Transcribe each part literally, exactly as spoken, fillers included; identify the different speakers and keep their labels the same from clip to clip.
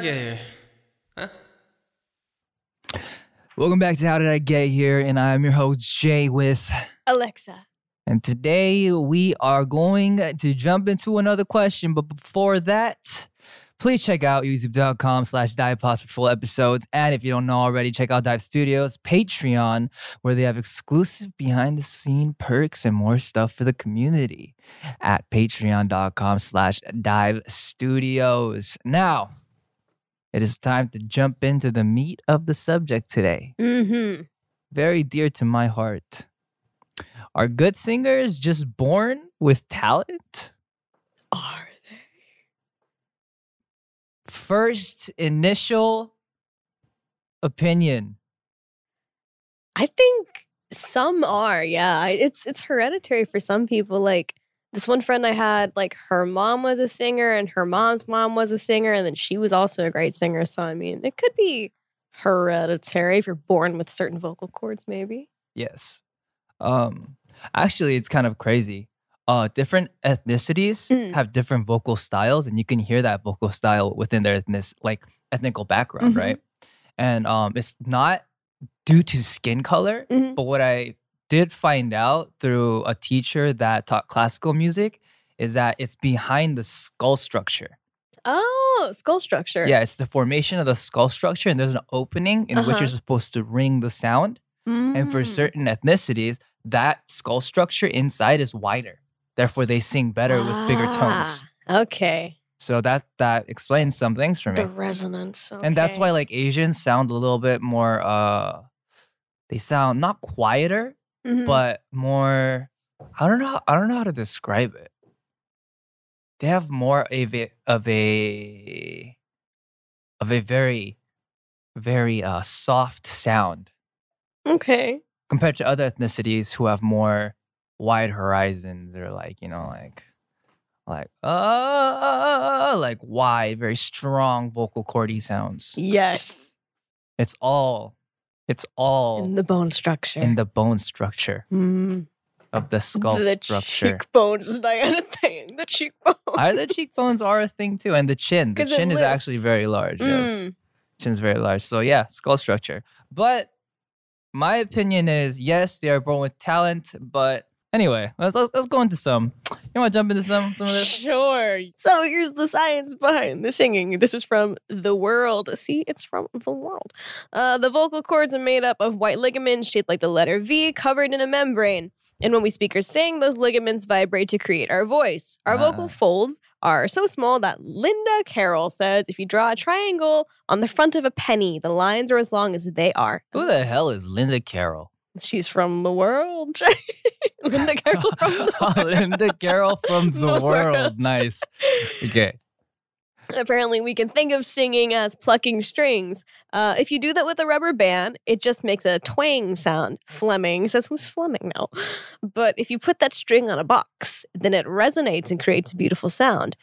Speaker 1: get here? Huh?
Speaker 2: Welcome back to How Did I Get Here? And I'm your host, Jay, with
Speaker 3: Alexa.
Speaker 2: And today we are going to jump into another question. But before that, please check out youtube.com slash divepods for full episodes. And if you don't know already, check out Dive Studios Patreon, where they have exclusive behind-the-scene perks and more stuff for the community at patreon.com slash dive studios. Now, it is time to jump into the meat of the subject today.
Speaker 3: Mm-hmm.
Speaker 2: Very dear to my heart. Are good singers just born with talent?
Speaker 3: Are they?
Speaker 2: First initial opinion.
Speaker 3: I think some are, yeah. It's it's hereditary for some people. Like this one friend I had, like her mom was a singer and her mom's mom was a singer, and then she was also a great singer. So I mean, it could be hereditary if you're born with certain vocal cords, maybe.
Speaker 2: Yes. Um, actually, it's kind of crazy. Uh, different ethnicities
Speaker 3: Mm.
Speaker 2: have different vocal styles, and you can hear that vocal style within their ethnic, like ethnical background,
Speaker 3: Mhm.
Speaker 2: right? And um, it's not due to skin color,
Speaker 3: Mhm.
Speaker 2: but what I did find out through a teacher that taught classical music is that it's behind the skull structure.
Speaker 3: Oh, skull structure.
Speaker 2: Yeah, it's the formation of the skull structure, and there's an opening in which
Speaker 3: Uh-huh.
Speaker 2: you're supposed to ring the sound. And for
Speaker 3: Mm.
Speaker 2: certain ethnicities, that skull structure inside is wider. Therefore, they sing better with bigger tones.
Speaker 3: Ah, okay.
Speaker 2: So that that explains some things for me.
Speaker 3: The resonance.
Speaker 2: And that's
Speaker 3: okay.
Speaker 2: why like Asians sound a little bit more uh they sound not quieter,
Speaker 3: Mhm.
Speaker 2: but more I don't know I don't know how to describe it. They have more of a of a of a very very uh soft sound
Speaker 3: Okay.
Speaker 2: compared to other ethnicities who have more wide horizons or like, you know, like like uh like wide, very strong vocal cordy sounds.
Speaker 3: Yes.
Speaker 2: It's all it's all
Speaker 3: In the bone structure.
Speaker 2: in the bone structure
Speaker 3: Mm.
Speaker 2: of the skull
Speaker 3: the
Speaker 2: structure.
Speaker 3: cheekbones, is Diana saying. The cheekbones.
Speaker 2: I, the cheekbones are a thing too, and the chin. The
Speaker 3: 'Cause it
Speaker 2: chin is actually
Speaker 3: lifts.
Speaker 2: very large. Yes,
Speaker 3: Mm.
Speaker 2: chin's very large. So yeah, skull structure. But my opinion is yes, they are born with talent. But anyway, let's let's, let's go into some. You want to jump into some some of this?
Speaker 3: Sure. So here's the science behind the singing. This is from The World. See, it's from The World. Uh, the vocal cords are made up of white ligaments shaped like the letter V covered in a membrane. And when we speakers sing, those ligaments vibrate to create our voice. Our
Speaker 2: Ah.
Speaker 3: vocal folds are so small that Linda Carroll says if you draw a triangle on the front of a penny, the lines are as long as they are.
Speaker 2: Who the hell is Linda Carroll?
Speaker 3: She's from The World. Linda Carroll from The World.
Speaker 2: Linda Carroll from The,
Speaker 3: The
Speaker 2: world.
Speaker 3: World.
Speaker 2: Nice. Okay.
Speaker 3: Apparently, we can think of singing as plucking strings. Uh, if you do that with a rubber band, it just makes a twang sound. Fleming says, who's Fleming now? But if you put that string on a box, then it resonates and creates a beautiful sound.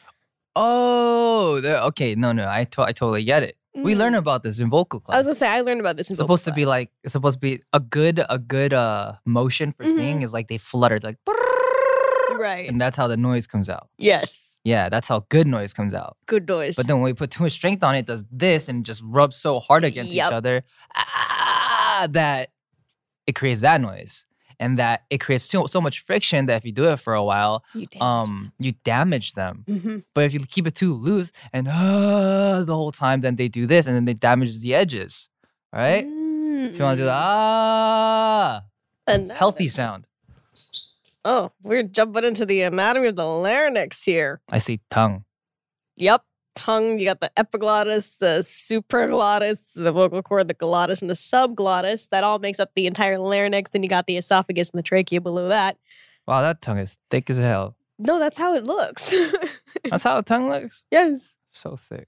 Speaker 2: Oh, there- okay. No, no. I, to- I totally get it. We
Speaker 3: Mm.
Speaker 2: learn about this in vocal class.
Speaker 3: I was gonna say, I learned about this in
Speaker 2: It's
Speaker 3: vocal
Speaker 2: supposed to be
Speaker 3: class.
Speaker 2: like it's supposed to be a good a good uh motion for
Speaker 3: Mhm.
Speaker 2: singing is like they fluttered like
Speaker 3: Right.
Speaker 2: and that's how the noise comes out.
Speaker 3: Yes.
Speaker 2: Yeah, that's how good noise comes out.
Speaker 3: Good noise.
Speaker 2: But then when we put too much strength on it, it does this and just rubs so hard against
Speaker 3: Yep.
Speaker 2: each other ah, that it creates that noise. And that it creates so, so much friction that if you do it for a while,
Speaker 3: you damaged
Speaker 2: um, you damage them.
Speaker 3: them. Mhm.
Speaker 2: But if you keep it too loose and uh, the whole time, then they do this and then they damage the edges, right? So you want to do the ah,
Speaker 3: And
Speaker 2: healthy sound.
Speaker 3: Oh, we're jumping into the anatomy of the larynx here.
Speaker 2: I see tongue.
Speaker 3: Yep. Tongue, you got the epiglottis, the supraglottis, the vocal cord, the glottis, and the subglottis. That all makes up the entire larynx. Then you got the esophagus and the trachea below that.
Speaker 2: Wow, that tongue is thick as hell.
Speaker 3: No, that's how it looks.
Speaker 2: That's how a tongue looks?
Speaker 3: Yes.
Speaker 2: So thick.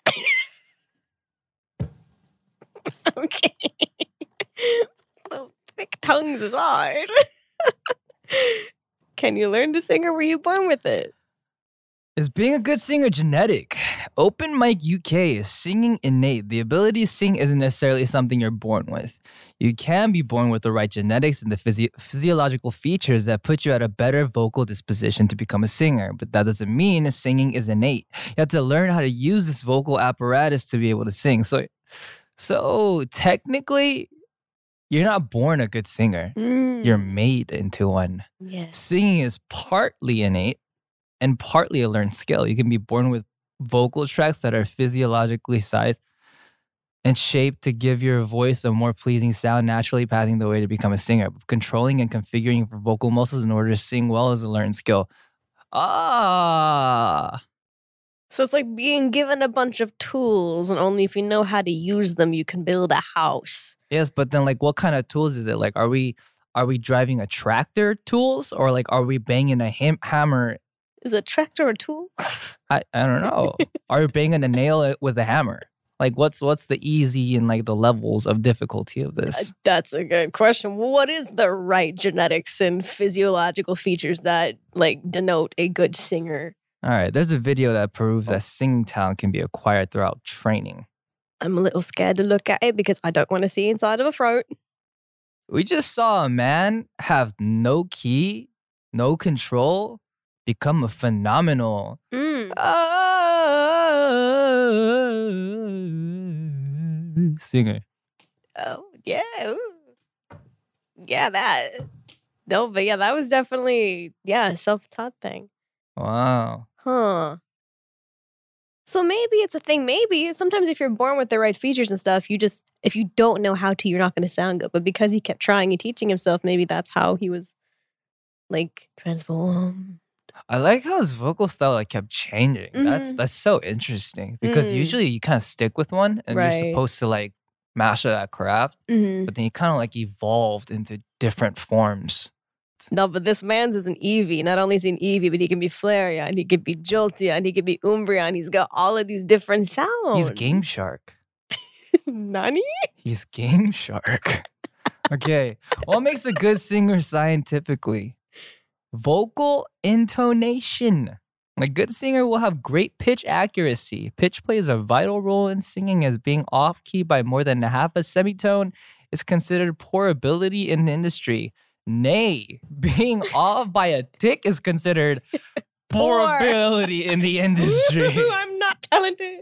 Speaker 3: Okay. So thick tongues aside. Can you learn to sing or were you born with it?
Speaker 2: Is being a good singer genetic? Open Mic U K is singing innate. The ability to sing isn't necessarily something you're born with. You can be born with the right genetics and the physi- physiological features that put you at a better vocal disposition to become a singer. But that doesn't mean singing is innate. You have to learn how to use this vocal apparatus to be able to sing. So, so technically, you're not born a good singer.
Speaker 3: Mm.
Speaker 2: You're made into one.
Speaker 3: Yes.
Speaker 2: Singing is partly innate and partly a learned skill. You can be born with vocal tracts that are physiologically sized and shaped to give your voice a more pleasing sound, naturally paving the way to become a singer. Controlling and configuring for vocal muscles in order to sing well is a learned skill. Ah.
Speaker 3: So it's like being given a bunch of tools, and only if you know how to use them, you can build a house.
Speaker 2: Yes, but then like what kind of tools is it? Like are we are we driving a tractor tools, or like are we banging a ham- hammer?
Speaker 3: Is a tractor a tool?
Speaker 2: I, I don't know. Are we banging a nail with a hammer? Like what's what's the easy and like the levels of difficulty of
Speaker 3: Uh,
Speaker 2: this?
Speaker 3: That's a good question. What is the right genetics and physiological features that like denote a good singer?
Speaker 2: All right, there's a video that proves that singing talent can be acquired throughout training.
Speaker 3: I'm a little scared to look at it because I don't want to see inside of a throat.
Speaker 2: We just saw a man have no key, no control, become a phenomenal
Speaker 3: Mm.
Speaker 2: singer.
Speaker 3: Oh, yeah. Ooh. Yeah, that. No, but yeah, that was definitely, yeah, a self-taught thing.
Speaker 2: Wow.
Speaker 3: Huh. So maybe it's a thing. Maybe sometimes if you're born with the right features and stuff, you just, if you don't know how to, you're not going to sound good. But because he kept trying and teaching himself, maybe that's how he was like transformed.
Speaker 2: I like how his vocal style like kept changing. That's
Speaker 3: Mhm.
Speaker 2: that's so interesting because
Speaker 3: Mm.
Speaker 2: usually you kind of stick with one and
Speaker 3: Right.
Speaker 2: you're supposed to like master that craft,
Speaker 3: Mm-hmm.
Speaker 2: but then you kind of like evolved into different forms.
Speaker 3: No, but this man's is an Eevee. Not only is he an Eevee, but he can be Flareon, and he can be Jolteon, and he can be Umbreon. He's got all of these different sounds.
Speaker 2: He's Game Shark.
Speaker 3: Nani?
Speaker 2: He's Game Shark. Okay. What makes a good singer scientifically? Vocal intonation. A good singer will have great pitch accuracy. Pitch plays a vital role in singing, as being off key by more than half a semitone is considered poor ability in the industry. Nay, being off by a tick is considered poor
Speaker 3: Poor.
Speaker 2: ability in the industry.
Speaker 3: Ooh, I'm not talented.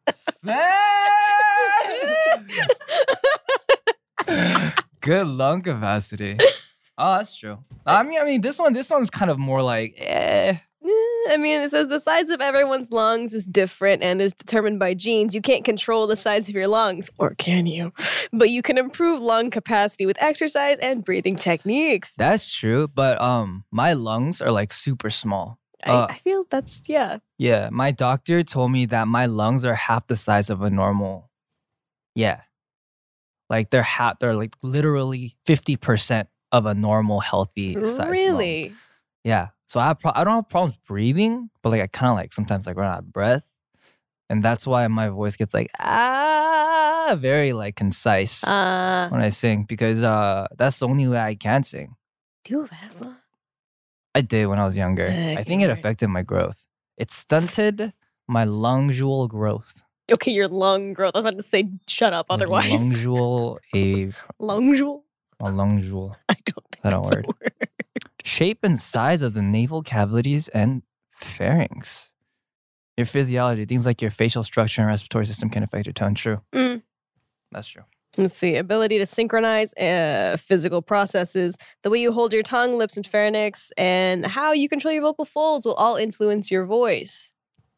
Speaker 2: Good lung capacity. Oh, that's true. I mean, I mean, this one, this one's kind of more like, eh.
Speaker 3: I mean, it says the size of everyone's lungs is different and is determined by genes. You can't control the size of your lungs, or can you? But you can improve lung capacity with exercise and breathing techniques.
Speaker 2: That's true, but um, my lungs are like super small.
Speaker 3: I,
Speaker 2: Uh,
Speaker 3: I feel that's, yeah.
Speaker 2: Yeah, my doctor told me that my lungs are half the size of a normal. Yeah, like they're half. They're like literally fifty percent of a normal healthy size lung.
Speaker 3: Really?
Speaker 2: Yeah. So I have pro- I don't have problems breathing, but like I kind of like sometimes like run out of breath, and that's why my voice gets like ah very like concise
Speaker 3: Uh,
Speaker 2: when I sing, because uh that's the only way I can sing.
Speaker 3: do you have a-
Speaker 2: I did when I was younger. I think it
Speaker 3: Okay.
Speaker 2: affected my growth. It stunted my lungual growth.
Speaker 3: Okay, your lung growth. I was about to say shut up otherwise.
Speaker 2: Lungual a
Speaker 3: Lungual?
Speaker 2: a lungual.
Speaker 3: I don't think
Speaker 2: That a
Speaker 3: that's a
Speaker 2: word.
Speaker 3: word.
Speaker 2: Shape and size of the nasal cavities and pharynx. Your physiology, things like your facial structure and respiratory system can affect your tone. True.
Speaker 3: Mm.
Speaker 2: That's true.
Speaker 3: Let's see. Ability to synchronize uh, physical processes, the way you hold your tongue, lips, and pharynx, and how you control your vocal folds will all influence your voice.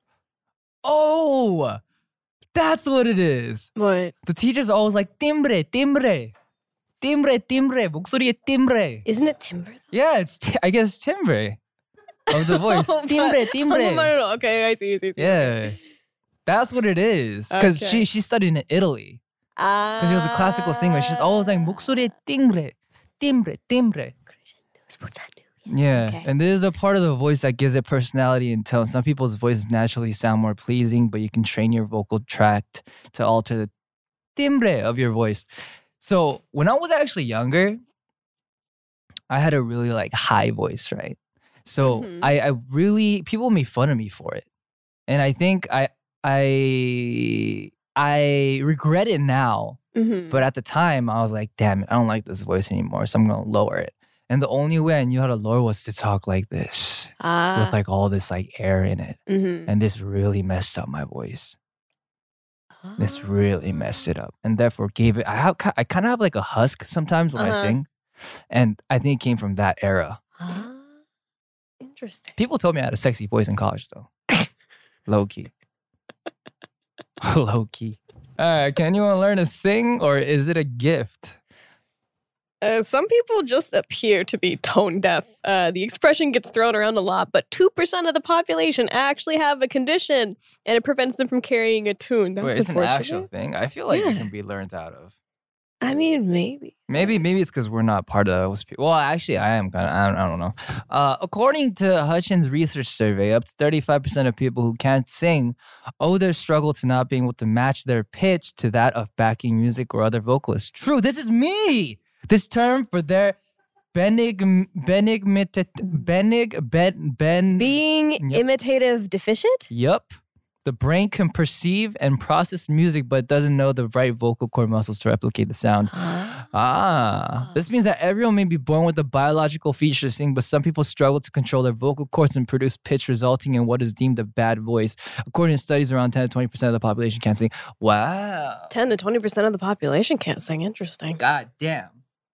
Speaker 2: Oh, that's what it is.
Speaker 3: What?
Speaker 2: The teacher's always like, timbre, timbre. Timbre, timbre. 목소리의 timbre.
Speaker 3: Isn't it timbre though?
Speaker 2: Yeah, it's, ti- I guess, timbre of the voice.
Speaker 3: Oh, but-
Speaker 2: timbre,
Speaker 3: Oh,
Speaker 2: timbre.
Speaker 3: no, no, no. Okay, I see, I see. I see.
Speaker 2: Yeah. That's what it is. Because
Speaker 3: Okay.
Speaker 2: she, she studied in Italy. Because she was a classical singer. She's always like, 목소리의 timbre, timbre, timbre.
Speaker 3: Yes,
Speaker 2: Yeah,
Speaker 3: okay.
Speaker 2: and this is a part of the voice that gives it personality and tone. Some people's voices naturally sound more pleasing, but you can train your vocal tract to alter the timbre of your voice. So when I was actually younger, I had a really like high voice, right? So
Speaker 3: Mhm.
Speaker 2: I, I really, people made fun of me for it. And I think I, I I regret it now.
Speaker 3: Mhm.
Speaker 2: But at the time, I was like, damn it, I don't like this voice anymore. So I'm going to lower it. And the only way I knew how to lower was to talk like this
Speaker 3: ah.
Speaker 2: with like all this like air in it.
Speaker 3: Mhm.
Speaker 2: And this really messed up my voice. This really messed it up. And therefore gave it, I have, I kind of have like a husk sometimes when
Speaker 3: Uh-huh.
Speaker 2: I sing. And I think it came from that era.
Speaker 3: Ah. Interesting.
Speaker 2: People told me I had a sexy voice in college though. Low key. Low key. All right, can anyone learn to sing or is it a gift?
Speaker 3: Uh, some people just appear to be tone deaf. Uh, the expression gets thrown around a lot, but two percent of the population actually have a condition and it prevents them from carrying a tune. That's
Speaker 2: Wait, it's an
Speaker 3: unfortunate.
Speaker 2: actual thing? I feel like
Speaker 3: Yeah.
Speaker 2: it can be learned out of.
Speaker 3: I mean, maybe.
Speaker 2: Maybe maybe it's because we're not part of those people. Well, actually, I am kind of, I don't, I don't know. Uh, according to Hutchins' research survey, up to thirty-five percent of people who can't sing owe their struggle to not being able to match their pitch to that of backing music or other vocalists. True, this is me! This term for their benig, benig, benig, ben, ben,
Speaker 3: Being
Speaker 2: Yep.
Speaker 3: imitative deficient?
Speaker 2: Yup. The brain can perceive and process music, but doesn't know the right vocal cord muscles to replicate the sound. Ah. This means that everyone may be born with a biological feature to sing, but some people struggle to control their vocal cords and produce pitch, resulting in what is deemed a bad voice. According to studies, around ten to twenty percent of the population can't sing. Wow.
Speaker 3: ten to twenty percent of the population can't sing. Interesting.
Speaker 2: God damn.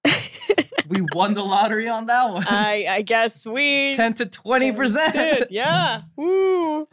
Speaker 2: We won the lottery on that one.
Speaker 3: I, I guess we
Speaker 2: ten to twenty percent.
Speaker 3: did. Yeah. Woo.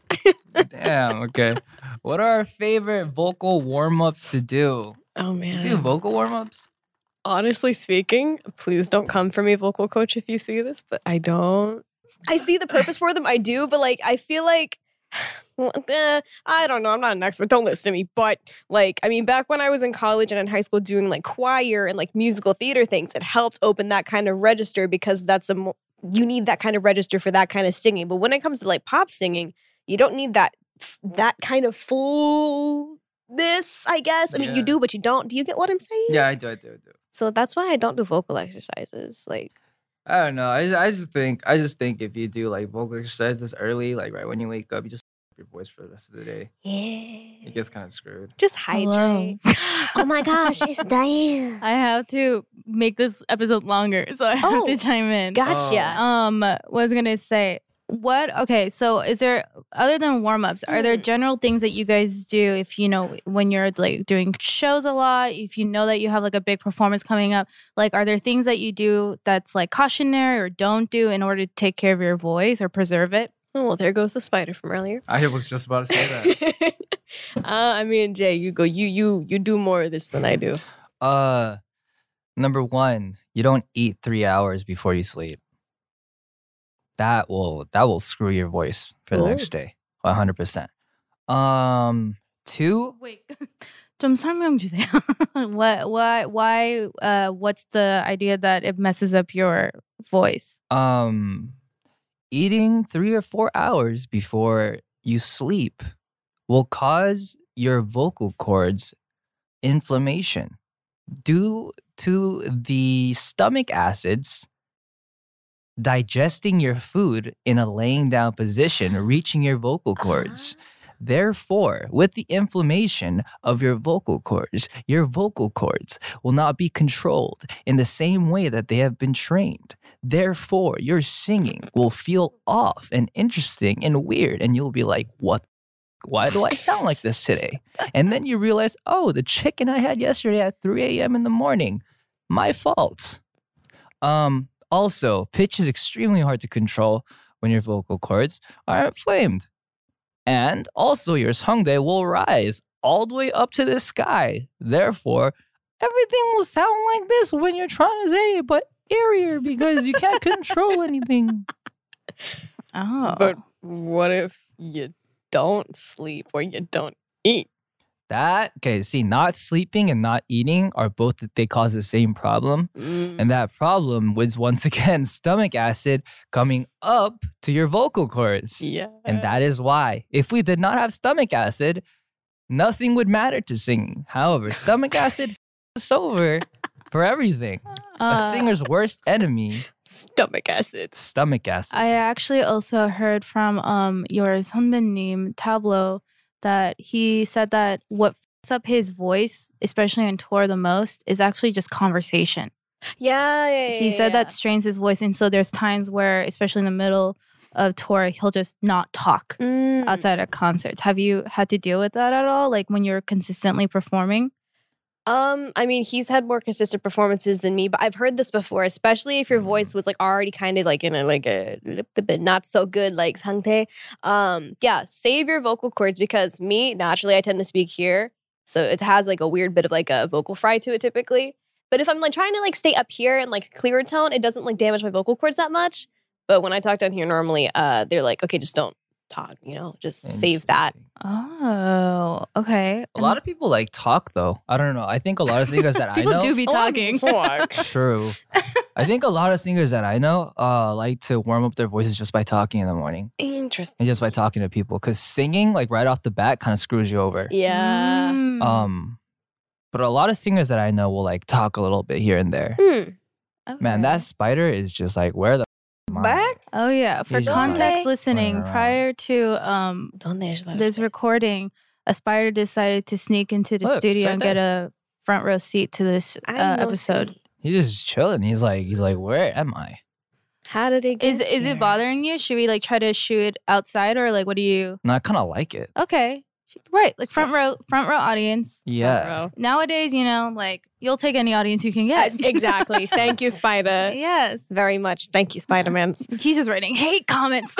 Speaker 2: Damn, okay. What are our favorite vocal warm-ups to do?
Speaker 3: Oh,
Speaker 2: Do
Speaker 3: man.
Speaker 2: vocal warm-ups?
Speaker 3: Honestly speaking, please don't come for me, vocal coach, if you see this, but I don't. I see the purpose for them. I do, but like, I feel like, well, eh, I don't know. I'm not an expert. Don't listen to me. But like, I mean, back when I was in college and in high school doing like choir and like musical theater things, it helped open that kind of register because that's a, mo- you need that kind of register for that kind of singing. But when it comes to like pop singing, you don't need that, that kind of full this, I guess. I mean,
Speaker 2: Yeah.
Speaker 3: you do, but you don't. Do you get what I'm saying?
Speaker 2: Yeah, I do, I do, I do.
Speaker 3: So that's why I don't do vocal exercises. Like,
Speaker 2: I don't know. I, I just think I just think if you do like vocal exercises early, like right when you wake up, you just your voice for the rest of the day.
Speaker 3: yeah,
Speaker 2: It gets kind of screwed.
Speaker 3: just
Speaker 1: Hello.
Speaker 3: hydrate. Oh my gosh, it's Diane.
Speaker 1: I have to make this episode longer, so I have
Speaker 3: Oh,
Speaker 1: to chime in.
Speaker 3: Gotcha.
Speaker 1: Um, was gonna say what? Okay, so is there other than warm ups? Are there
Speaker 3: Hmm.
Speaker 1: general things that you guys do if you know when you're like doing shows a lot? If you know that you have like a big performance coming up, like are there things that you do that's like cautionary or don't do in order to take care of your voice or preserve it?
Speaker 3: Oh, well, there goes the spider from earlier.
Speaker 2: I was just about to say that.
Speaker 3: uh, I mean, Jay, you go. You you you do more of this than I do.
Speaker 2: uh, number one, you don't eat three hours before you sleep. That will that will screw your voice for the
Speaker 3: Oh.
Speaker 2: next day, one hundred percent. Um, two,
Speaker 1: Wait. 좀 설명 주세요. what why why uh what's the idea that it messes up your voice?
Speaker 2: um, eating three or four hours before you sleep will cause your vocal cords inflammation due to the stomach acids digesting your food in a laying down position, reaching your vocal cords. Therefore, with the inflammation of your vocal cords, your vocal cords will not be controlled in the same way that they have been trained. Therefore, your singing will feel off and interesting and weird, and you'll be like, what? Why do I sound like this today? And then you realize, oh, the chicken I had yesterday at three a.m. in the morning, my fault. Um, also, pitch is extremely hard to control when your vocal cords are inflamed. And also, your hangdae will rise all the way up to the sky. Therefore, everything will sound like this when you're trying to say it, but airier because you can't control anything.
Speaker 1: Oh.
Speaker 3: But what if you don't sleep or you don't eat?
Speaker 2: That, okay, see, not sleeping and not eating are both, they cause the same problem.
Speaker 3: Mm.
Speaker 2: And that problem was once again stomach acid coming up to your vocal cords.
Speaker 3: Yeah.
Speaker 2: And that is why, if we did not have stomach acid, nothing would matter to singing. However, stomach acid f- us over for everything. A
Speaker 1: Uh,
Speaker 2: singer's worst enemy,
Speaker 3: Stomach acid.
Speaker 2: stomach acid.
Speaker 1: I actually also heard from um your 선배님 Tableau that he said that what fucks up his voice, especially on tour the most, is actually just conversation.
Speaker 3: Yeah, yeah, yeah.
Speaker 1: He said
Speaker 3: yeah.
Speaker 1: that strains his voice. And so there's times where, especially in the middle of tour, he'll just not talk
Speaker 3: Mm.
Speaker 1: outside of concerts. Have you had to deal with that at all? Like when you're consistently performing?
Speaker 3: Um, I mean, he's had more consistent performances than me, but I've heard this before, especially if your voice was like already kind of like in a like a bit not so good like sangtae. Um, yeah, save your vocal cords because me, naturally I tend to speak here. So it has like a weird bit of like a vocal fry to it typically. But if I'm like trying to like stay up here and like clearer tone, it doesn't like damage my vocal cords that much. But when I talk down here normally, uh, they're like, okay, just don't talk, you know, just save that.
Speaker 1: Oh, okay.
Speaker 2: A lot of people like talk though. I don't know. I think a lot of singers that I
Speaker 1: People
Speaker 2: know
Speaker 1: do be talking.
Speaker 2: True. I think a lot of singers that I know uh like to warm up their voices just by talking in the morning
Speaker 3: Interesting.
Speaker 2: and just by talking to people because singing like right off the bat kind of screws you over.
Speaker 3: Yeah.
Speaker 1: Mm.
Speaker 2: Um, but a lot of singers that I know will like talk a little bit here and there.
Speaker 3: Hmm.
Speaker 2: Man, that spider is just like where the f- am I?
Speaker 3: Back?
Speaker 1: Oh yeah. For
Speaker 2: He's just,
Speaker 1: context
Speaker 3: like,
Speaker 1: listening,
Speaker 2: running around.
Speaker 1: prior to um
Speaker 3: ¿Dónde es la
Speaker 1: this
Speaker 3: usted?
Speaker 1: recording, a spider decided to sneak into the
Speaker 2: Look, it's
Speaker 1: studio
Speaker 2: right
Speaker 1: and
Speaker 2: there.
Speaker 1: get a front row seat to this uh,
Speaker 3: I know
Speaker 1: episode.
Speaker 3: see.
Speaker 2: He's just chilling. He's like he's like where am I?
Speaker 3: How did it get
Speaker 1: Is is
Speaker 3: here?
Speaker 1: it bothering you? Should we like try to shoot it outside or like what do you?
Speaker 2: No, I kind of like it.
Speaker 1: Okay, right, like front row, front row audience.
Speaker 2: Yeah.
Speaker 1: Nowadays, you know, like you'll take any audience you can get.
Speaker 3: Uh, exactly. Thank you, Spider.
Speaker 1: Yes,
Speaker 3: Very much. Thank you, Spider-Man.
Speaker 1: he's just writing hate comments.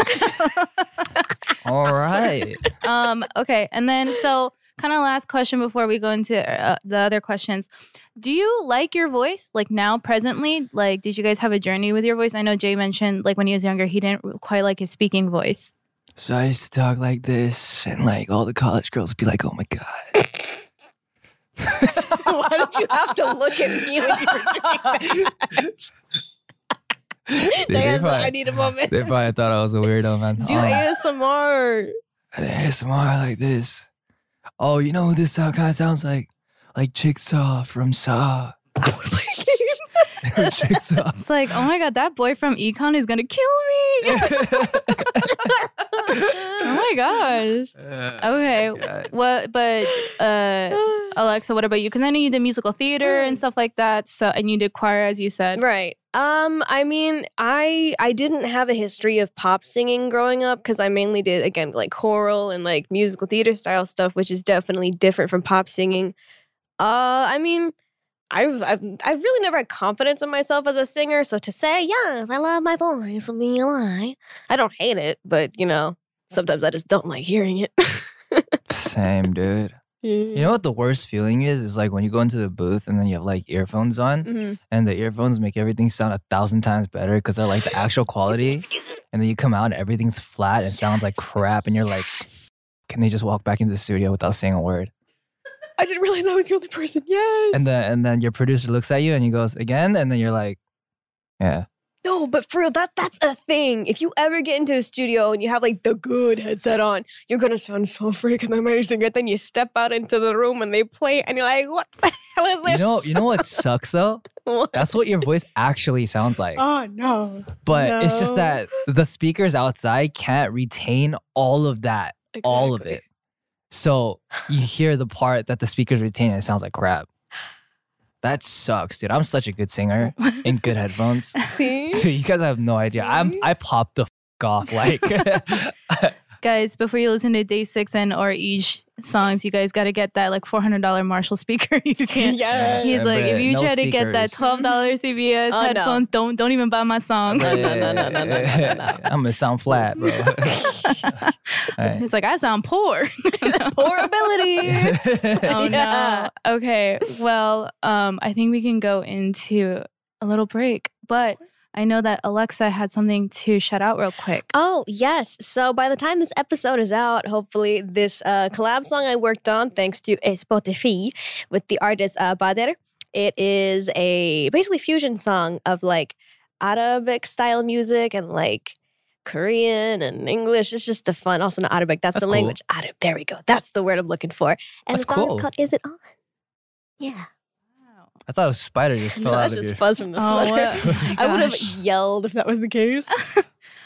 Speaker 2: All right.
Speaker 1: um. Okay, and then so kind of last question before we go into uh, the other questions. Do you like your voice like now presently? Like, did you guys have a journey with your voice? I know Jay mentioned like when he was younger, he didn't quite like his speaking voice.
Speaker 2: So I used to talk like this, and like all the college girls would be like, "Oh my god."
Speaker 3: Why did you have to look at me when you were doing that?
Speaker 2: They
Speaker 3: Diane's like,
Speaker 2: probably-
Speaker 3: I need a moment.
Speaker 2: They probably thought I was a weirdo, man.
Speaker 3: Do
Speaker 2: Um,
Speaker 3: A S M R.
Speaker 2: A S M R like this. Oh, you know who this sound kind of sounds like? Like Jigsaw from Saw. Jigsaw.
Speaker 1: It's like, oh my god, that boy from Econ is gonna kill me. Oh my gosh. Okay.
Speaker 2: God.
Speaker 1: What? But uh, Alexa, what about you? Because I know you did musical theater and stuff like that. So, and you did choir, as you said.
Speaker 3: Right. Um, I mean, I I didn't have a history of pop singing growing up because I mainly did again like choral and like musical theater style stuff, which is definitely different from pop singing. Uh, I mean, I've I've I've really never had confidence in myself as a singer, so to say yes, I love my voice would be a lie. I don't hate it, but you know, sometimes I just don't like hearing it.
Speaker 2: Same, dude. You know what the worst feeling is? Is like when you go into the booth and then you have like earphones on,
Speaker 3: Mhm.
Speaker 2: and the earphones make everything sound a thousand times better because they're like the actual quality. And then you come out and everything's flat and sounds like crap, and you're like, can they just walk back into the studio without saying a word?
Speaker 3: I didn't realize I was the only person. Yes.
Speaker 2: And then and then your producer looks at you and he goes again, and then you're like, yeah.
Speaker 3: No, but for real, that that's a thing. If you ever get into a studio and you have like the good headset on, you're gonna sound so freaking amazing. And then you step out into the room and they play, and you're like, "What the hell is this?"
Speaker 2: You know, you know what sucks though?
Speaker 3: What?
Speaker 2: That's what your voice actually sounds like.
Speaker 3: Oh no!
Speaker 2: But it's just
Speaker 3: no.
Speaker 2: that the speakers outside can't retain all of that, all of
Speaker 3: Exactly.
Speaker 2: it. So you hear the part that the speakers retain and it sounds like crap. That sucks, dude. I'm such a good singer in good headphones.
Speaker 3: See?
Speaker 2: Dude, you guys have no idea. I'm
Speaker 3: See?
Speaker 2: I popped the f- off like
Speaker 1: Guys, before you listen to Day Six and or Ish songs, you guys got to get that like four hundred dollar Marshall speaker. You can't.
Speaker 3: Yeah.
Speaker 1: He's like, if you
Speaker 2: No
Speaker 1: try to get that
Speaker 2: speakers.
Speaker 1: twelve dollar C B S
Speaker 3: Oh, no.
Speaker 1: headphones, don't don't even buy my song.
Speaker 3: No, no, no, no, no, no, no, no.
Speaker 2: I'm gonna sound flat, bro. Alright.
Speaker 1: He's like, I sound poor.
Speaker 3: Poor ability.
Speaker 1: Oh
Speaker 3: Yeah.
Speaker 1: no. Okay. Well, um, I think we can go into a little break, but I know that Alexa had something to shout out real quick.
Speaker 3: Oh, yes. So by the time this episode is out, hopefully this uh, collab song I worked on, thanks to Spotify, with the artist uh, Bader. It is a basically fusion song of like Arabic style music and like Korean and English. It's just a fun, also not Arabic. That's,
Speaker 2: That's
Speaker 3: the
Speaker 2: cool.
Speaker 3: language. Arab. There we go. That's the word I'm looking for. And
Speaker 2: That's
Speaker 3: the song
Speaker 2: cool.
Speaker 3: is called Is It On? Yeah.
Speaker 2: I thought a spider just fell
Speaker 3: No,
Speaker 2: out
Speaker 3: that's
Speaker 2: of
Speaker 3: just
Speaker 2: your.
Speaker 3: fuzz from the
Speaker 1: Oh,
Speaker 3: sweater.
Speaker 1: what- oh my
Speaker 3: I would have
Speaker 1: gosh.
Speaker 3: yelled if that was the case.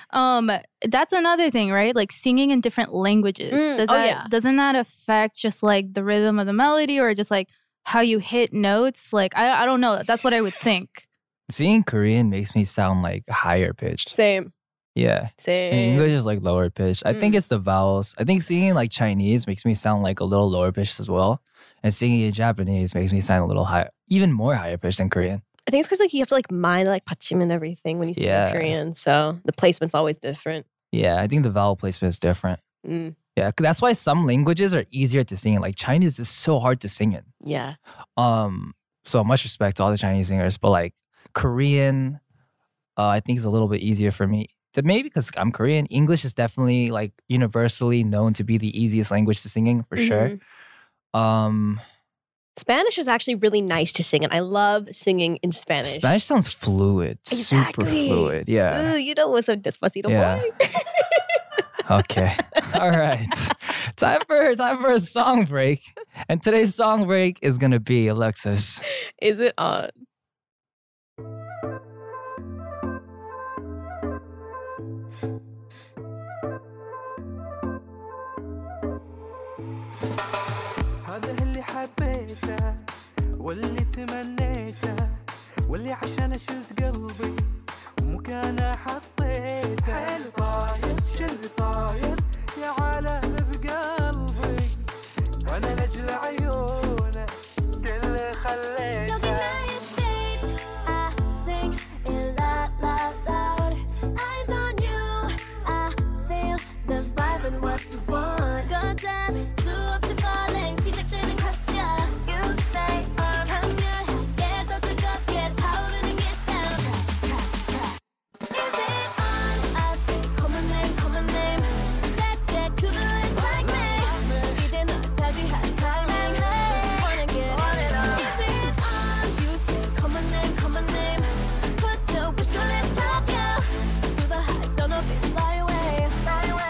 Speaker 1: Um, that's another thing, right? Like singing in different languages.
Speaker 3: Mm,
Speaker 1: Does
Speaker 3: oh,
Speaker 1: that
Speaker 3: yeah.
Speaker 1: doesn't that affect just like the rhythm of the melody or just like how you hit notes? Like I I don't know. That's what I would think.
Speaker 2: Singing Korean makes me sound like higher pitched.
Speaker 3: Same.
Speaker 2: Yeah.
Speaker 3: Same.
Speaker 2: And English is like lower pitched. I think
Speaker 3: Mm.
Speaker 2: it's the vowels. I think singing like Chinese makes me sound like a little lower pitched as well. And singing in Japanese makes me sound a little higher, even more higher pitched than Korean.
Speaker 3: I think it's because like you have to like mind like pachim and everything when you sing
Speaker 2: Yeah.
Speaker 3: in Korean. So the placement's always different.
Speaker 2: Yeah, I think the vowel placement is different.
Speaker 3: Mm.
Speaker 2: Yeah, 'cause that's why some languages are easier to sing in. Like Chinese is so hard to sing in.
Speaker 3: Yeah.
Speaker 2: Um, so much respect to all the Chinese singers, but like Korean, uh, I think is a little bit easier for me. But maybe because I'm Korean, English is definitely like universally known to be the easiest language to sing in for sure.
Speaker 3: Mhm.
Speaker 2: Um,
Speaker 3: Spanish is actually really nice to sing in. I love singing in Spanish.
Speaker 2: Spanish sounds fluid, super
Speaker 3: Exactly.
Speaker 2: fluid. Yeah.
Speaker 3: Ooh, you know what's a despacito
Speaker 2: Yeah.
Speaker 3: boy?
Speaker 2: Okay. All right. Time for time for a song break, and today's song break is gonna be Alexis.
Speaker 3: Is it on?
Speaker 4: هذا اللي حبيته واللي تمنيته واللي عشان شلت قلبي ومكانه حطيته حيل طاير شل صاير يا عالم بقلبي وانا لاجل عيونه كل خليته
Speaker 5: What you want? Goddamn, 수없이 falling. 시작되는 crush야. You say I'm 강렬하게 더 뜨겁게 타오르는 게 sound. Is it on? I say call my name, call my name. Check, check, to the list like me. 이제 널 차지한 timing. Don't you wanna get it? Is it on? You say call my name, call my name. Put your wish list up, yeah. To the high, don't know, baby, fly away. Fly away.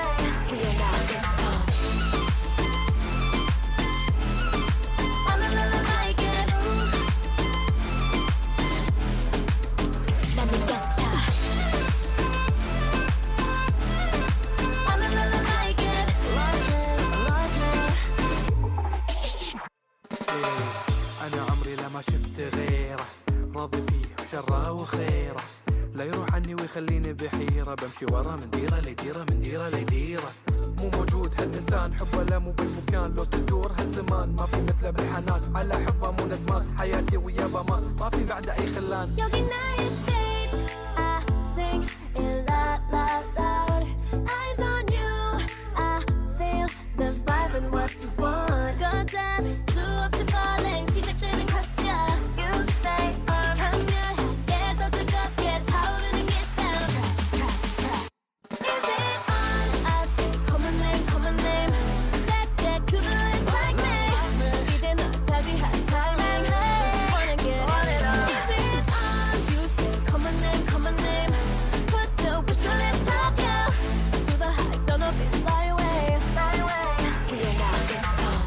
Speaker 4: أنا عمري لما شفت غيره راضي فيه بشره وخيره لا يروح عني ويخليني بحيرة بمشي ورا من ديرة لديرة من ديرة لديرة مو موجود هالإنسان حبه لا مو بالمكان لو تدور هالزمان ما في مثله بالحنان على حبه مو ندمان حياتي ويا بمان ما في بعد أي خلان
Speaker 5: 여기 나의 stage I sing it loud loud loud eyes on you I feel the vibe and what you want goddamn 수없이 falling 시작되는 crush야 You say I'm 강렬하게 더 뜨겁게 타오르는 게 sound Is it on? I say call my name call my name check check to the list like me 이제 널 차지한 timing Don't you wanna get it? Is it on? You say call my name call my name put your wish list up yeah to the high don't know baby fly away fly away we are now in song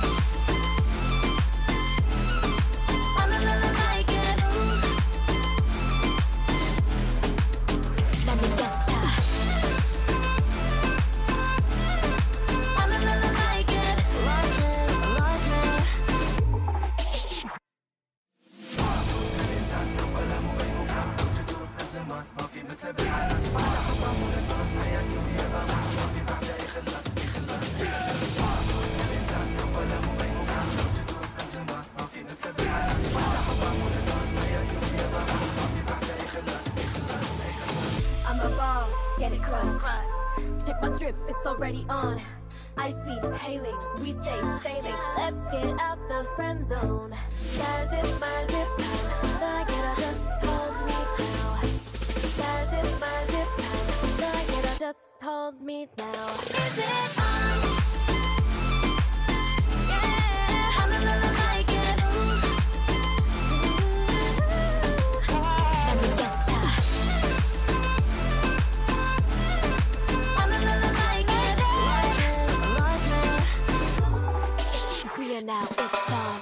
Speaker 5: I la la la like it let me get ya I la la la like it like it like it I'm the boss, get it crushed. Check my drip, it's already on. I see hailing, we stay sailing. Let's get out the friend zone. 잘든 말든 나에게라 just hold me now. 잘든 말든 나에게라 just hold me now. Is it on? Yeah, I la la la like it. Let me get ya. I la la la like it. We are now it's on.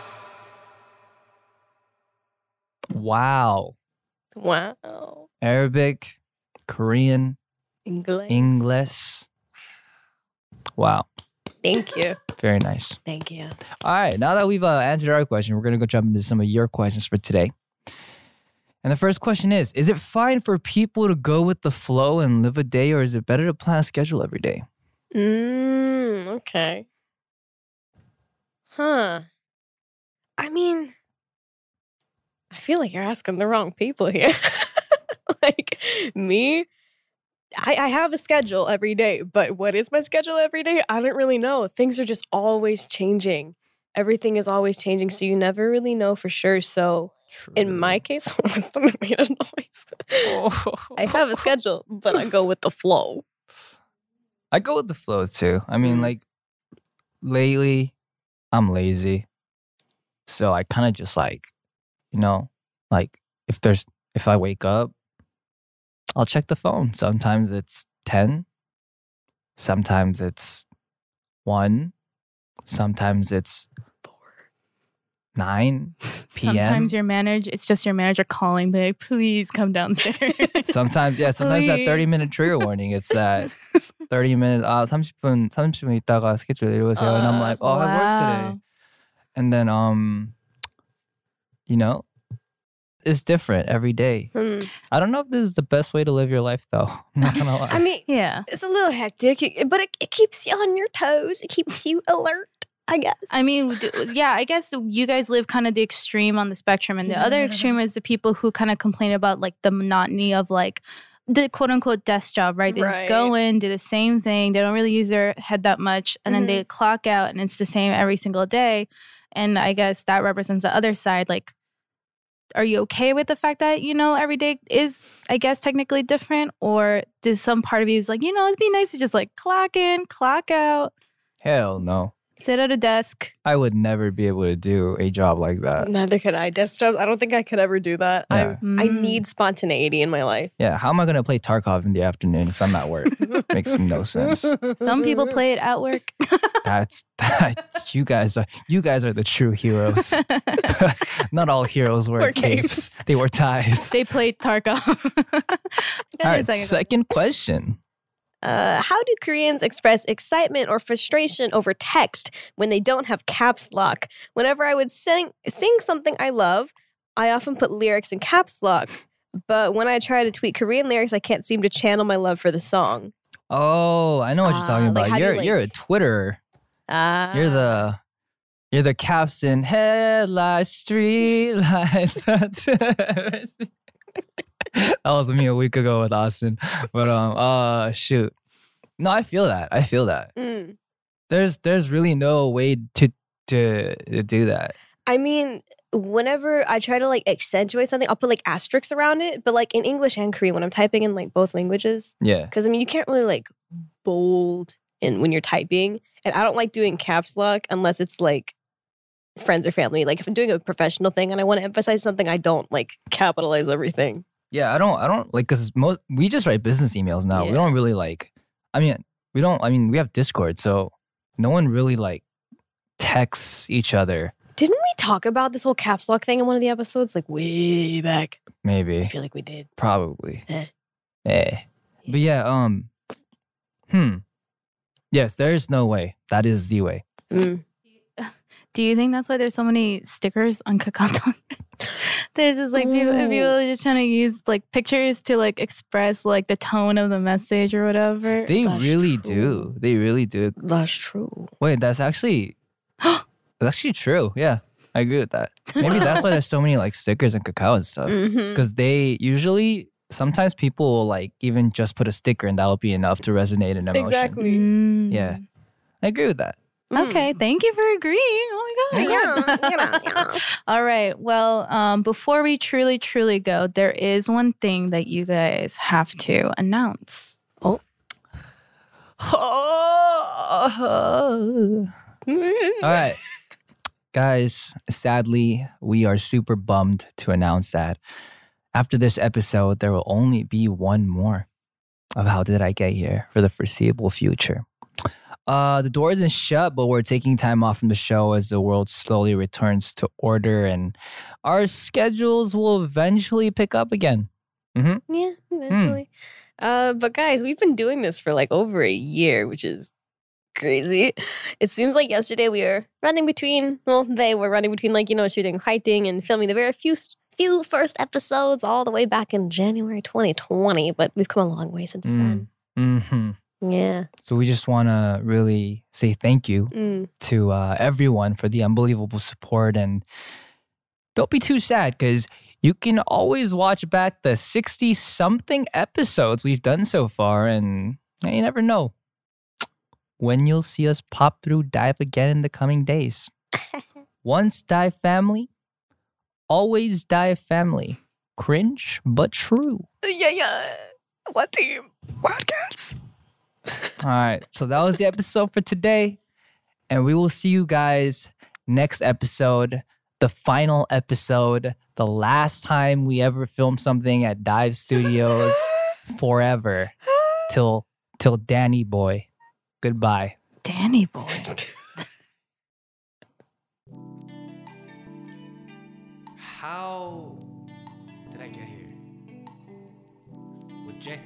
Speaker 2: Wow.
Speaker 3: Wow.
Speaker 2: Arabic, Korean,
Speaker 3: English.
Speaker 2: Inglés. Wow.
Speaker 3: Thank you.
Speaker 2: Very nice.
Speaker 3: Thank you.
Speaker 2: All right. Now that we've uh, answered our question, we're going to go jump into some of your questions for today. And the first question is, is it fine for people to go with the flow and live a day, or is it better to plan a schedule every day?
Speaker 3: Mm, okay. Huh. I mean, I feel like you're asking the wrong people here. Like me, I, I have a schedule every day, but what is my schedule every day? I don't really know. Things are just always changing. Everything is always changing, so you never really know for sure. So in my case, what's the made a noise? I have a schedule, but I go with the flow.
Speaker 2: I go with the flow too. I mean,
Speaker 3: Mm.
Speaker 2: like lately, I'm lazy, so I kind of just like, you know, like if there's if I wake up, I'll check the phone. Sometimes it's ten, sometimes it's one, sometimes it's nine p m.
Speaker 1: Sometimes your manager, it's just your manager calling, like, please come downstairs.
Speaker 2: Sometimes, yeah, sometimes that
Speaker 1: Please.
Speaker 2: thirty minute trigger warning. It's that thirty minutes, 아, 삼십 분, 삼십 분 있다가 스케줄 내려오세요. And I'm like, oh, I have work today.
Speaker 1: Wow.
Speaker 2: And then, um, you know, it's different every day.
Speaker 3: Hmm.
Speaker 2: I don't know if this is the best way to live your life, though. I'm not gonna lie.
Speaker 3: I mean,
Speaker 1: Yeah.
Speaker 3: it's a little hectic, but it, it keeps you on your toes. It keeps you alert, I guess.
Speaker 1: I mean, d- yeah, I guess you guys live kind of the extreme on the spectrum. And the other extreme is the people who kind of complain about like the monotony of like the quote unquote desk job, right? They just go
Speaker 3: Right.
Speaker 1: in, do the same thing. They don't really use their head that much. And then they clock out and it's the same every single day. And I guess that represents the other side. Like, are you okay with the fact that, you know, every day is, I guess, technically different? Or does some part of you is like, you know, it'd be nice to just like clock in, clock out,
Speaker 2: Hell no.
Speaker 1: sit at a desk?
Speaker 2: I would never be able to do a job like that.
Speaker 3: Neither could I. Desk jobs, I don't think I could ever do that.
Speaker 2: Yeah.
Speaker 3: I I
Speaker 1: Mm.
Speaker 3: need spontaneity in my life.
Speaker 2: Yeah, how am I gonna play Tarkov in the afternoon if I'm at work? Makes no sense.
Speaker 1: Some people play it at work.
Speaker 2: That's that. You guys are you guys are the true heroes. Not all heroes wear
Speaker 3: Wear
Speaker 2: capes. They wear ties.
Speaker 1: They played Tarkov.
Speaker 2: All right, second question.
Speaker 3: Uh, how do Koreans express excitement or frustration over text when they don't have caps lock? Whenever I would sing sing something I love, I often put lyrics in caps lock. But when I try to tweet Korean lyrics, I can't seem to channel my love for the song.
Speaker 2: Oh, I know what you're
Speaker 3: Ah,
Speaker 2: talking
Speaker 3: like,
Speaker 2: about.
Speaker 3: how do you,
Speaker 2: you're
Speaker 3: like-
Speaker 2: you're a Twitter.
Speaker 3: Ah,
Speaker 2: You're the you're the caps in headlights, street lights. That was me a week ago with Austin. But um uh shoot. No, I feel that. I feel that.
Speaker 3: Mm.
Speaker 2: There's there's really no way to to, to do that.
Speaker 3: I mean, whenever I try to like accentuate something, I'll put like asterisks around it. But like in English and Korean, when I'm typing in like both languages,
Speaker 2: Yeah.
Speaker 3: because I mean, you can't really like bold in when you're typing. And I don't like doing caps lock unless it's like friends or family. Like if I'm doing a professional thing and I want to emphasize something, I don't like capitalize everything.
Speaker 2: Yeah, I don't I don't like cuz most we just write business emails now. We
Speaker 3: Yeah.
Speaker 2: don't really like I mean, we don't I mean, we have Discord, so no one really like texts each other.
Speaker 3: Didn't we talk about this whole caps lock thing in one of the episodes? Like way back. I
Speaker 2: Maybe.
Speaker 3: feel like we did.
Speaker 2: Probably.
Speaker 3: Eh.
Speaker 2: Eh. But yeah, um hmm. Yes, there is no way. That is the way.
Speaker 3: Mm.
Speaker 1: Do you think that's why there's so many stickers on Kakao? There's just like people,
Speaker 3: Ooh.
Speaker 1: people are just trying to use like pictures to like express like the tone of the message or whatever.
Speaker 2: They
Speaker 3: That's
Speaker 2: really
Speaker 3: true.
Speaker 2: do. They really do.
Speaker 3: That's true.
Speaker 2: Wait, that's actually that's actually true. Yeah. I agree with that. Maybe that's why there's so many like stickers and Kakao and stuff.
Speaker 3: Mm-hmm.
Speaker 2: Because they usually sometimes people will like even just put a sticker and that'll be enough to resonate an emotion.
Speaker 3: Exactly.
Speaker 1: Mm.
Speaker 2: Yeah. I agree with that.
Speaker 1: Okay, thank you for agreeing. Oh my god.
Speaker 3: Yeah, you know, yeah.
Speaker 1: All right. Well, um, before we truly, truly go, there is one thing that you guys have to announce.
Speaker 2: All right. Guys, sadly, we are super bummed to announce that after this episode, there will only be one more of How Did I Get Here for the foreseeable future. Uh, the door isn't shut, but we're taking time off from the show as the world slowly returns to order and our schedules will eventually pick up again. Mm-hmm.
Speaker 3: Yeah, eventually. Uh, but guys, we've been doing this for like over a year, which is crazy. It seems like yesterday we were running between, well, they were running between like, you know, shooting Fighting and filming the very few few first episodes all the way back in January twenty twenty, but we've come a long way since then.
Speaker 2: Mm-hmm.
Speaker 3: Yeah.
Speaker 2: So we just want to really say thank you
Speaker 3: Mm.
Speaker 2: to uh, everyone for the unbelievable support. And don't be too sad because you can always watch back the sixty-something episodes we've done so far. And you never know when you'll see us pop through Dive again in the coming days. Once Dive family, always Dive family. Cringe, but true.
Speaker 3: Yeah, yeah. What team? Wildcats.
Speaker 2: All right. So that was the episode for today. And we will see you guys next episode, the final episode, the last time we ever filmed something at Dive Studios forever. Till till Danny boy. Goodbye.
Speaker 1: Danny boy.
Speaker 2: How did I get here? With Jay?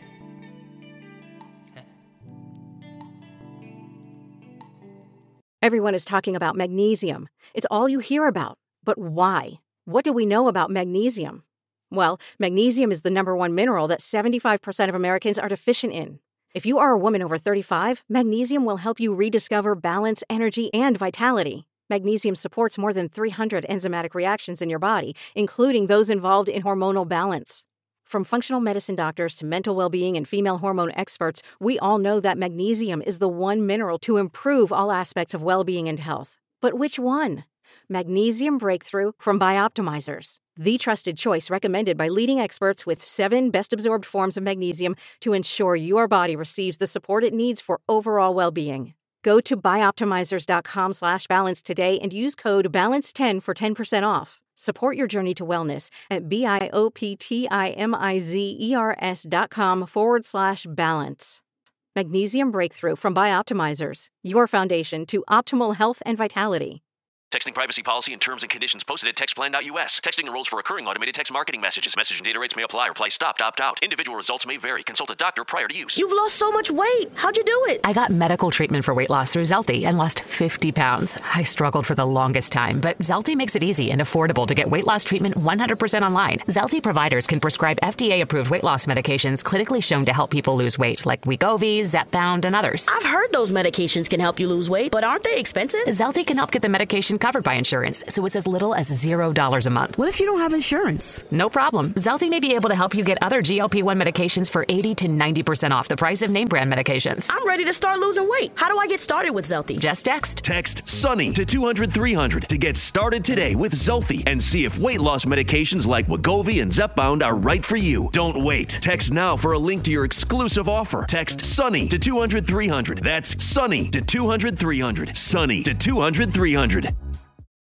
Speaker 6: Everyone is talking about magnesium. It's all you hear about. But why? What do we know about magnesium? Well, magnesium is the number one mineral that seventy-five percent of Americans are deficient in. If you are a woman over thirty-five, magnesium will help you rediscover balance, energy, and vitality. Magnesium supports more than three hundred enzymatic reactions in your body, including those involved in hormonal balance. From functional medicine doctors to mental well-being and female hormone experts, we all know that magnesium is the one mineral to improve all aspects of well-being and health. But which one? Magnesium Breakthrough from Bioptimizers, the trusted choice recommended by leading experts with seven best-absorbed forms of magnesium to ensure your body receives the support it needs for overall well-being. Go to bioptimizers.com slash balance today and use code balance ten for ten percent off. Support your journey to wellness at B-I-O-P-T-I-M-I-Z-E-R-S dot com forward slash balance. Magnesium Breakthrough from Bioptimizers, your foundation to optimal health and vitality.
Speaker 7: Texting privacy policy and terms and conditions posted at textplan dot U S. Texting enrolls for recurring automated text marketing messages. Message and data rates may apply. Reply stopped, opt out. Individual results may vary. Consult a doctor prior to use.
Speaker 8: You've lost so much weight. How'd you do it?
Speaker 9: I got medical treatment for weight loss through Zelty and lost fifty pounds. I struggled for the longest time, but Zelty makes it easy and affordable to get weight loss treatment one hundred percent online. Zelty providers can prescribe F D A-approved weight loss medications clinically shown to help people lose weight, like Wegovy, Zepbound, and others.
Speaker 8: I've heard those medications can help you lose weight, but aren't they expensive?
Speaker 9: Zelty can help get the medication covered by insurance, so it's as little as zero dollars a month.
Speaker 8: What if you don't have insurance?
Speaker 9: No problem. Zelty may be able to help you get other G L P one medications for eighty to ninety percent off the price of name brand medications.
Speaker 8: I'm ready to start losing weight. How do I get started with Zelty?
Speaker 9: Just text.
Speaker 7: Text SUNNY to two hundred three hundred to get started today with Zelty and see if weight loss medications like Wegovy and Zepbound are right for you. Don't wait. Text now for a link to your exclusive offer. Text SUNNY to two hundred three hundred. That's SUNNY to two hundred three hundred. SUNNY to two hundred three hundred.